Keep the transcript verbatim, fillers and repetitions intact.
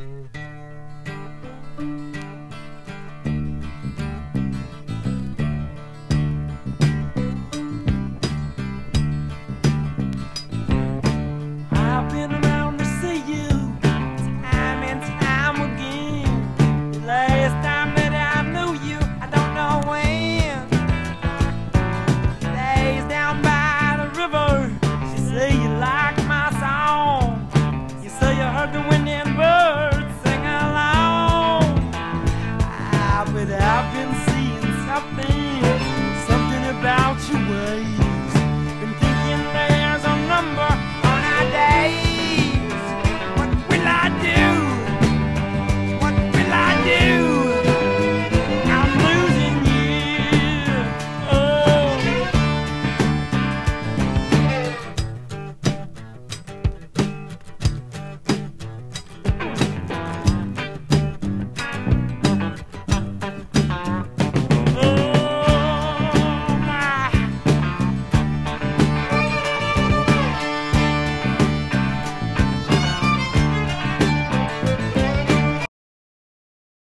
I've been around to see you time and time again. The last time that I knew you, I don't know when. Days down by the river, you say you like my song. You say you heard the